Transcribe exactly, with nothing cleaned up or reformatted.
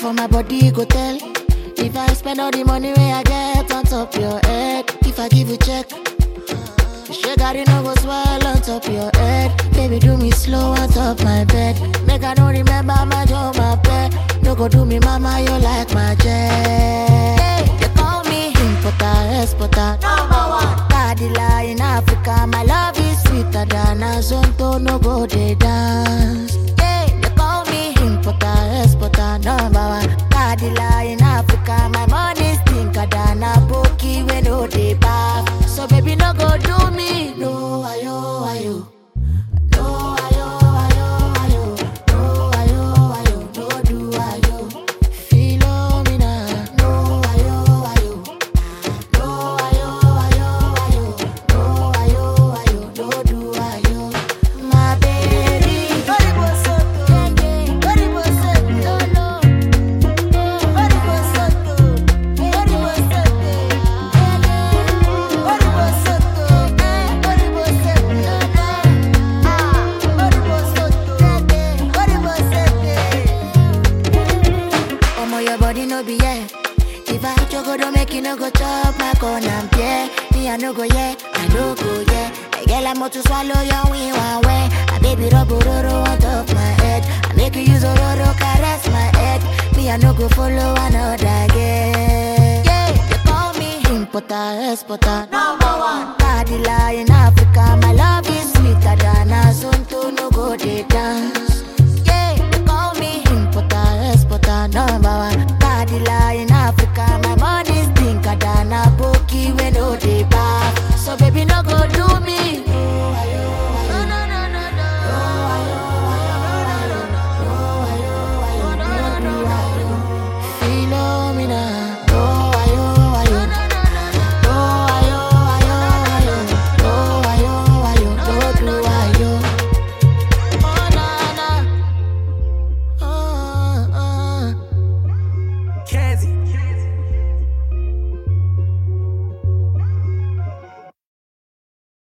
for my body, go tell. If I spend all the money where I get on top your head, if I give you check, the sugar it no go swell on top your head. Baby, do me slow on top my bed. Make I don't remember my job, my pet. No go do me, mama, you like my jet. Hey, you call me importer, exporter, number one. Daddy lie in Africa, my love is sweeter than a zonto, no go they dance. Hey, you call me importer, exporter, number one. Daddy lie in Africa, my money stinker than a bookie when no they bath. So baby, no go do me, no ayo ayo. No ayo ayo ayo. No ayo ayo. No do ayo. Philomena. No ayo ayo. No ayo ayo ayo. No ayo ayo. No do ayo. My baby. Oribo soto. Oribo soto. No no. Oribo soto. Oribo soto. Oribo soto. Oribo soto. Ah. Oribo soto. Oribo soto. Omo, your body no be yeah. If I choco don't make you no go chop my corn and yeah. Me I no go yeah, I no go yeah. I get like more to swallow your wing one way. I baby rub roro on top my head. I make you use a roro caress my head. Me I no go follow another girl. Yeah, you call me importer, exporter, number one. Daddy lie in Africa, my love is sweeter than a zonto, no go dey die.